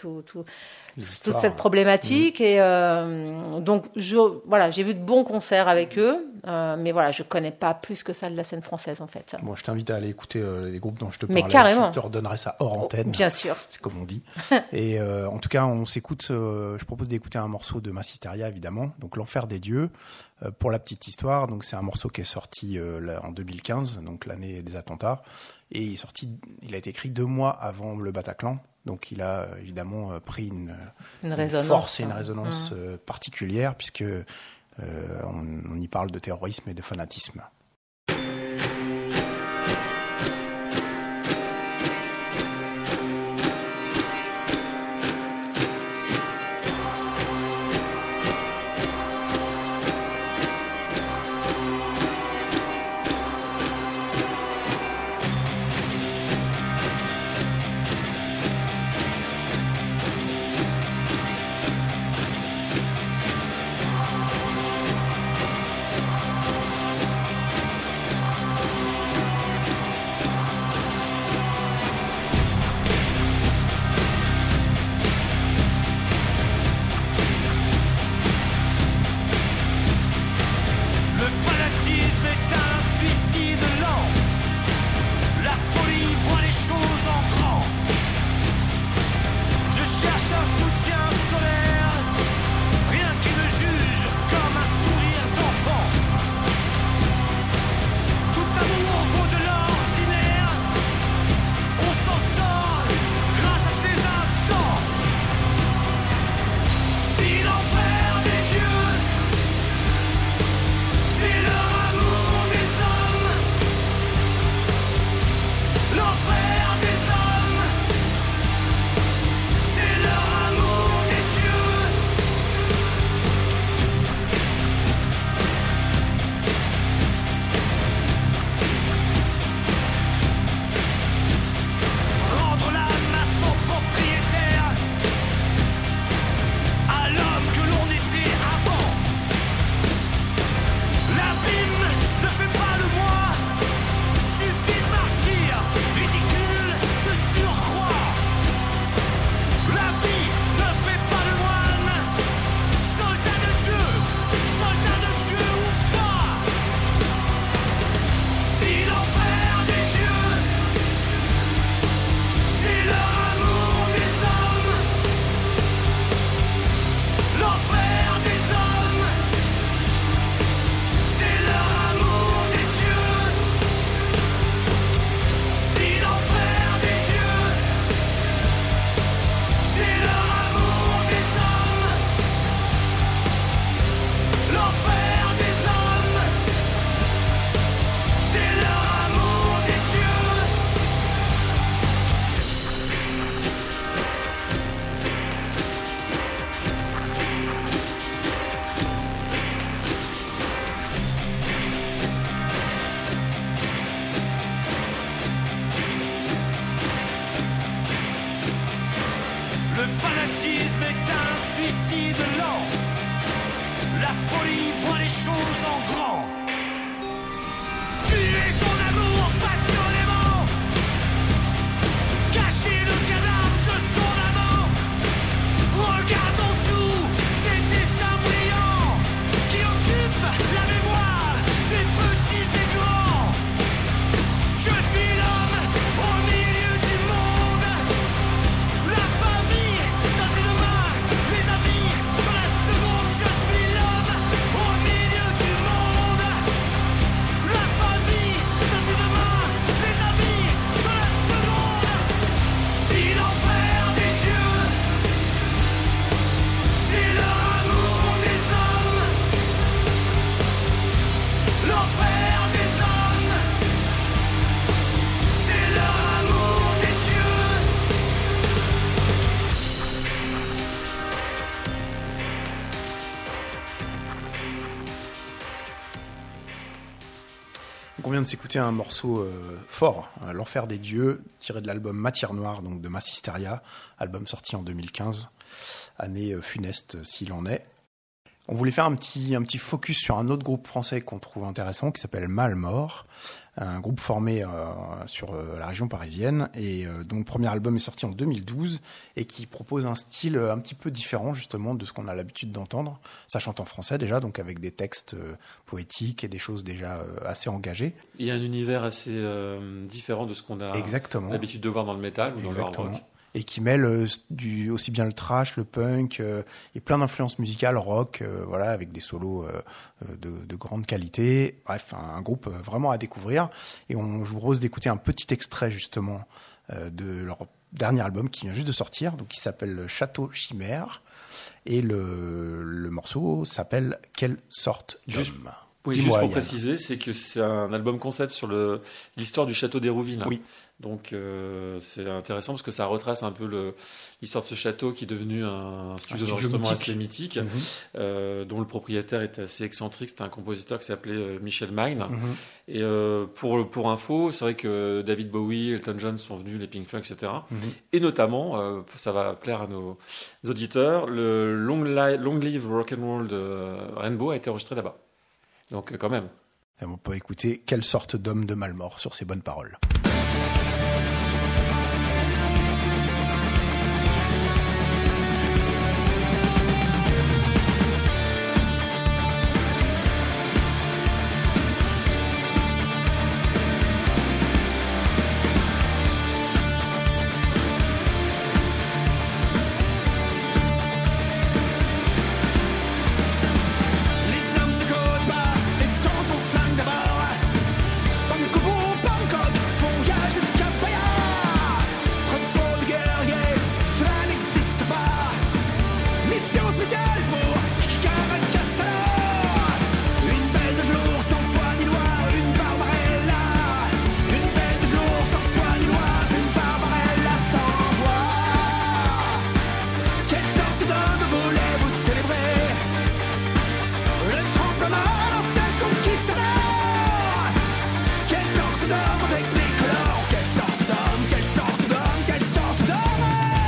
toute cette problématique et donc j'ai vu de bons concerts avec eux, mais voilà, je connais pas plus que ça de la scène française en fait. Bon, je t'invite à aller écouter les groupes dont je te Mais parlais. carrément. Je te redonnerai ça hors antenne. Bien sûr. C'est comme on dit. Et en tout cas, on s'écoute. Je propose d'écouter un morceau de Massisteria, évidemment. Donc, L'Enfer des Dieux. Pour la petite histoire, donc c'est un morceau qui est sorti en 2015, donc l'année des attentats, et il a été écrit 2 mois avant le Bataclan. Donc, il a évidemment pris une résonance, force et une résonance particulière, puisque on y parle de terrorisme et de fanatisme. Le fanatisme est un suicide lent. La folie voit les choses en grand. Je cherche un soutien solaire, rien qui me juge comme un sourire d'enfant. Tout amour vaut de l'ordinaire. On s'en sort grâce à ces instants. Si l'enfer des dieux, c'est leur amour des hommes, l'enfer des hommes, c'est leur amour des dieux. Donc on vient de s'écouter un morceau fort, L'Enfer des Dieux, tiré de l'album Matière Noire, donc de Massisteria, album sorti en 2015, année funeste s'il en est. On voulait faire un petit focus sur un autre groupe français qu'on trouve intéressant, qui s'appelle Malmort, un groupe formé sur la région parisienne, et dont le premier album est sorti en 2012, et qui propose un style un petit peu différent justement de ce qu'on a l'habitude d'entendre. Ça chante en français déjà, donc avec des textes poétiques et des choses déjà assez engagées. Il y a un univers assez différent de ce qu'on a Exactement. l'habitude de voir dans le métal ou dans le hard Exactement. rock. Et qui mêle aussi bien le thrash, le punk et plein d'influences musicales rock, voilà, avec des solos de grande qualité. Bref, un groupe vraiment à découvrir. Et je vous propose d'écouter un petit extrait justement de leur dernier album qui vient juste de sortir, donc qui s'appelle Château Chimère. Et le morceau s'appelle Quelle sorte d'homme. Oui, Dis-moi, juste pour Yann. préciser, c'est que c'est un album concept sur l'histoire du château d'Hérouville. Oui. Donc c'est intéressant parce que ça retrace un peu l'histoire de ce château qui est devenu un studio d'enregistrement mythique. assez mythique, dont le propriétaire était assez excentrique. C'était un compositeur qui s'appelait Michel Magne. Et pour info, c'est vrai que David Bowie, Elton John sont venus, les Pink Floyd, etc. Et notamment, ça va plaire à nos auditeurs, le Long Live Rock'n'Roll de Rainbow a été enregistré là-bas. Donc quand même. Et on peut écouter Quelle sorte d'homme de Malmort sur ces bonnes paroles. Les hommes ne causent pas, les temps on flingue d'abord. Vancouver, Bangkok, voyage jusqu'à Bayard. Repos de guerrier, cela n'existe pas. Mission spéciale pour Caracas. Une belle de jour sans foi ni loi, une Barbarella. Une belle de jour sans foi ni loi, une Barbarella sans voix. Quelle sorte d'homme voulez-vous célébrer? Le tremblement d'ancien conquistador. Quelle sorte d'homme technicolore? Quelle sorte d'homme? Quelle sorte d'homme? Quelle sorte d'homme?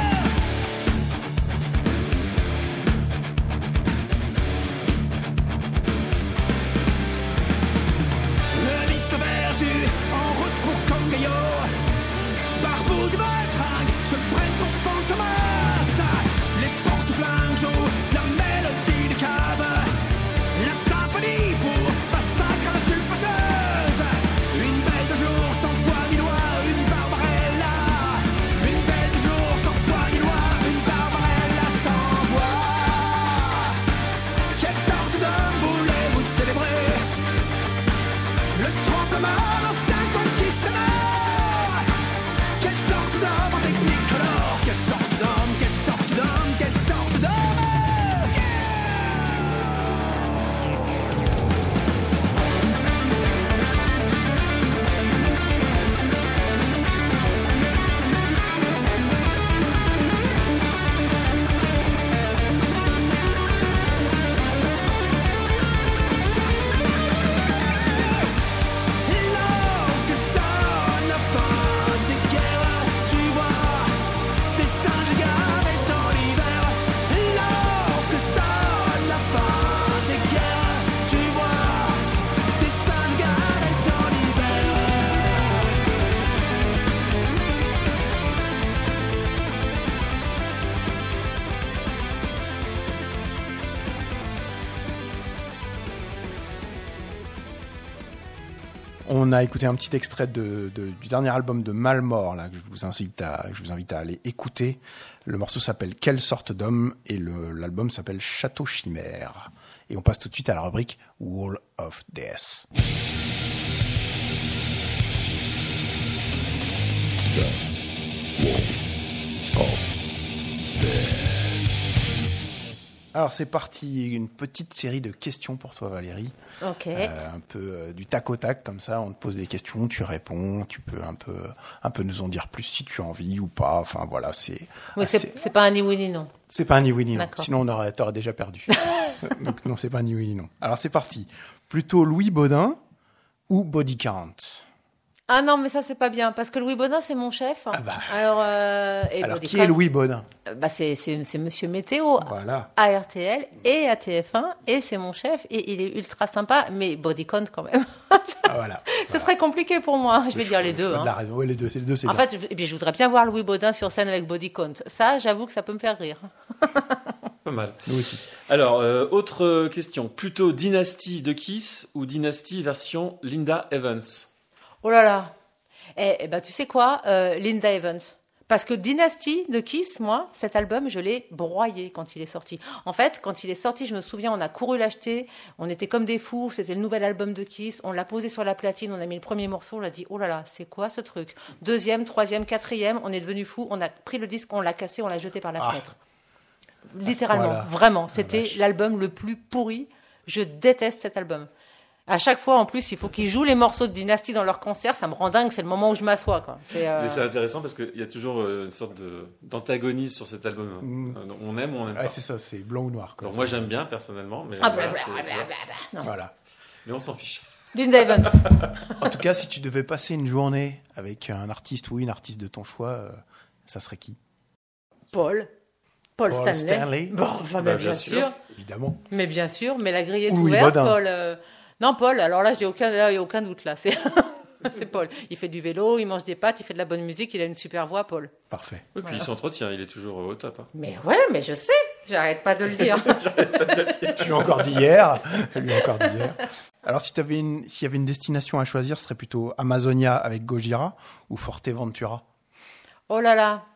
Le liste perdu, en route pour Cangayo. Barbouze et Baltringue se prennent pour Fantomas. Les porte-flingues jouent la mélodie des caves. La symphonie pour massacre à la sulfateuse. Une belle de jour sans foi ni loi, une Barbarella. Une belle de jour sans foi ni loi, une Barbarella sans voix. Quelle sorte d'homme voulez-vous célébrer? Le tremblement d'ancien conquistador. Quelle sorte d'homme en technicolore? Quelle sorte d'homme? Quelle sorte d'homme? Quelle sorte d'homme? Lorsque sonne la fin des guerres, tu vois des singes gavés dans l'hiver. Lorsque sonne la fin des guerres, tu vois des singes gavés dans l'hiver. On a écouté un petit extrait du dernier album de Malmort là, que je vous invite à aller écouter. Le morceau s'appelle Quelle sorte d'homme et l'album s'appelle Château Chimère. Et on passe tout de suite à la rubrique Wall of Death. Alors c'est parti, une petite série de questions pour toi Valérie. Ok. Un peu du tac au tac comme ça, on te pose des questions, tu réponds, tu peux un peu nous en dire plus si tu as envie ou pas. Enfin voilà, Oui, c'est pas un ni oui ni non. c'est pas un ni oui ni non. D'accord. Sinon t'aurais déjà perdu. Donc non, c'est pas un ni oui ni non. Alors c'est parti. Plutôt Louis Baudin ou Body Count? Ah non, mais ça, c'est pas bien, parce que Louis Baudin, c'est mon chef. Ah bah. Alors, et Alors, Body qui Count, est Louis Baudin? Bah, c'est Monsieur Météo Voilà. à RTL et à TF1, et c'est mon chef, et il est ultra sympa, mais Body Count quand même. Ah, voilà. Ce serait compliqué pour moi. Je vais dire les deux. De Hein. la raison. Ouais, les deux, c'est En bien. fait, et puis je voudrais bien voir Louis Baudin sur scène avec Body Count. Ça, j'avoue que ça peut me faire rire. Pas mal. Nous aussi. Alors, autre question. Plutôt Dynasty de Kiss ou Dynasty version Linda Evans? Oh là là. Eh ben, tu sais quoi, Linda Evans. Parce que Dynasty de Kiss, moi, cet album, je l'ai broyé quand il est sorti. En fait, quand il est sorti, je me souviens, on a couru l'acheter, on était comme des fous, c'était le nouvel album de Kiss, on l'a posé sur la platine, on a mis le premier morceau, on a dit, oh là là, c'est quoi ce truc? Deuxième, troisième, quatrième, on est devenus fous, on a pris le disque, on l'a cassé, on l'a jeté par la fenêtre. Littéralement, point-là. vraiment, c'était vache. l'album le plus pourri. Je déteste cet album. À chaque fois, en plus, il faut qu'ils jouent les morceaux de Dynasty dans leur concert. Ça me rend dingue. C'est le moment où je m'assois, quoi. Mais c'est intéressant parce qu'il y a toujours une sorte d'antagonisme sur cet album. On aime ou on n'aime Ouais, pas. c'est ça, c'est blanc ou noir. Quoi. Alors moi j'aime bien personnellement, mais, Ah, voilà, Non. Voilà. mais on s'en fiche. Linda Evans. En tout cas, si tu devais passer une journée avec un artiste ou une artiste de ton choix, ça serait qui? Paul Paul Stanley. Stanley. Bon, enfin, Bah, mais bien bien sûr. sûr. Évidemment. Mais bien sûr. Mais la grille est Ou Louis ouverte, Baudin. Paul. Non, Paul. Alors là, il n'y a aucun doute, là. C'est c'est Paul. Il fait du vélo, il mange des pâtes, il fait de la bonne musique, il a une super voix, Paul. Parfait. Et puis il s'entretient, il est toujours au top. Hein. Mais ouais, mais je sais. J'arrête pas de le dire. Je lui ai encore dit hier. Alors, s'il y avait une destination à choisir, ce serait plutôt Amazonia avec Gojira ou Forteventura? Oh là là.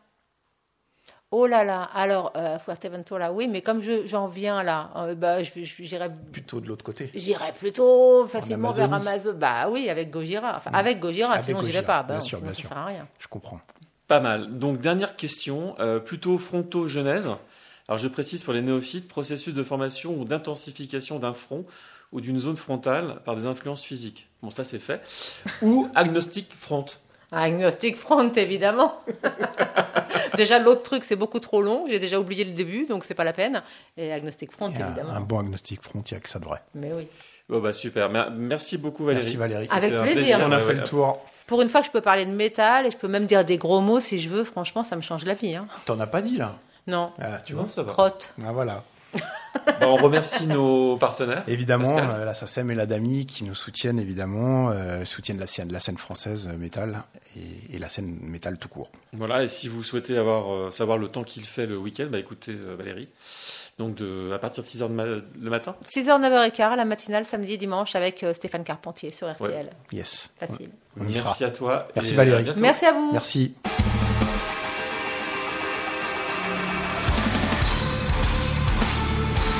Oh là là. Alors, Fuerteventura, oui, mais comme j'en viens là, bah, j'irais Plutôt de l'autre côté. plutôt facilement vers Amazonie. Amazon. Bah oui, avec Gojira. Enfin, avec Gojira, Avec sinon j'y vais Gojira, pas. Bah, bien sûr, sinon, bien ça sûr. sert à rien. Je comprends. Pas mal. Donc dernière question, plutôt fronto-genèse. Alors je précise pour les néophytes, processus de formation ou d'intensification d'un front ou d'une zone frontale par des influences physiques. Bon, ça c'est fait. Ou agnostic front. Agnostic Front, évidemment. Déjà, l'autre truc, c'est beaucoup trop long. J'ai déjà oublié le début, donc c'est pas la peine. Et Agnostic Front, Et évidemment. un bon agnostic front, il y a que ça de vrai. Mais oui. Bon bah super. Merci beaucoup Valérie. Merci Valérie. Avec C'était un plaisir. On a Ouais, fait ouais. le tour. Pour une fois que je peux parler de métal et je peux même dire des gros mots si je veux, franchement, ça me change la vie. Hein. T'en as pas dit là? Non, Ah, tu Non, vois? ça va. crotte. Ah, voilà. Bah, on remercie nos partenaires. Évidemment, Pascal. la SACEM et la DAMI qui nous soutiennent évidemment, soutiennent la scène française métal et la scène métal tout court. Voilà, et si vous souhaitez savoir le temps qu'il fait le week-end, bah écoutez Valérie. Donc à partir de 6h le matin. 6h, 9h15, la matinale, samedi et dimanche, avec Stéphane Carpentier sur RTL. Yes. Facile. On y Merci sera. à toi. Merci et Valérie. à bientôt. Merci à vous. Merci.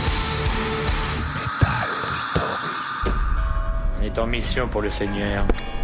On est en mission pour le Seigneur.